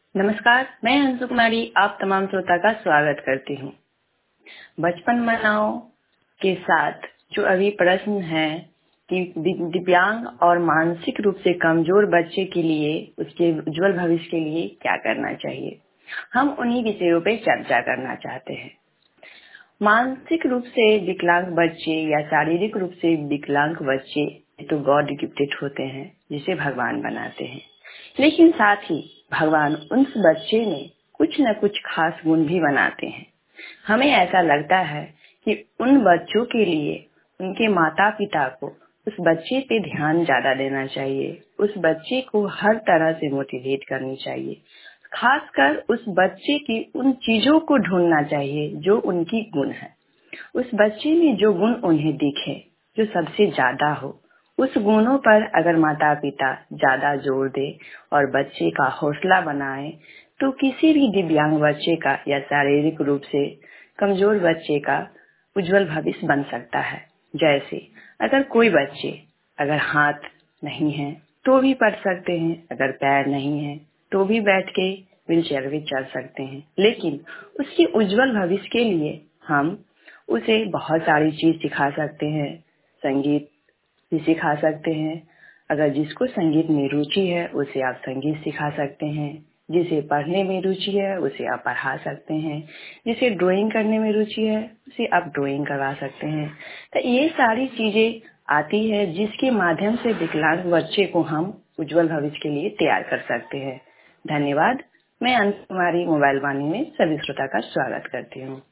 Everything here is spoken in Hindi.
नमस्कार, मैं अंशु कुमारी आप तमाम श्रोता का स्वागत करती हूँ। बचपन मनाओ के साथ जो अभी प्रश्न है कि दिव्यांग और मानसिक रूप से कमजोर बच्चे के लिए उसके उज्जवल भविष्य के लिए क्या करना चाहिए, हम उन्हीं विषयों पे चर्चा करना चाहते हैं। मानसिक रूप से विकलांग बच्चे या शारीरिक रूप से विकलांग बच्चे तो गॉड गिफ्टेड होते हैं, जिसे भगवान बनाते हैं। लेकिन साथ ही भगवान उस बच्चे में कुछ न कुछ खास गुण भी बनाते हैं। हमें ऐसा लगता है कि उन बच्चों के लिए उनके माता पिता को उस बच्चे पे ध्यान ज्यादा देना चाहिए, उस बच्चे को हर तरह से मोटिवेट करनी चाहिए, खासकर उस बच्चे की उन चीजों को ढूंढना चाहिए जो उनकी गुण है। उस बच्चे में जो गुण उन्हें दिखे, जो सबसे ज्यादा हो, उस गुणों पर अगर माता पिता ज्यादा जोर दे और बच्चे का हौसला बनाए तो किसी भी दिव्यांग बच्चे का या शारीरिक रूप से कमजोर बच्चे का उज्जवल भविष्य बन सकता है। जैसे अगर कोई बच्चे अगर हाथ नहीं है तो भी पढ़ सकते हैं, अगर पैर नहीं है तो भी बैठ के व्हीलचेयर में चल सकते हैं। लेकिन उसके उज्जवल भविष्य के लिए हम उसे बहुत सारी चीज सिखा सकते हैं, संगीत भी सिखा सकते हैं। अगर जिसको संगीत में रुचि है उसे आप संगीत सिखा सकते हैं, जिसे पढ़ने में रुचि है उसे आप पढ़ा सकते हैं, जिसे ड्राइंग करने में रुचि है उसे आप ड्राइंग करवा सकते हैं। तो ये सारी चीजें आती है जिसके माध्यम से विकलांग बच्चे को हम उज्जवल भविष्य के लिए तैयार कर सकते हैं। धन्यवाद। मैं अंशु कुमारी मोबाइल वाणी में सभी श्रोता का स्वागत करती हूँ।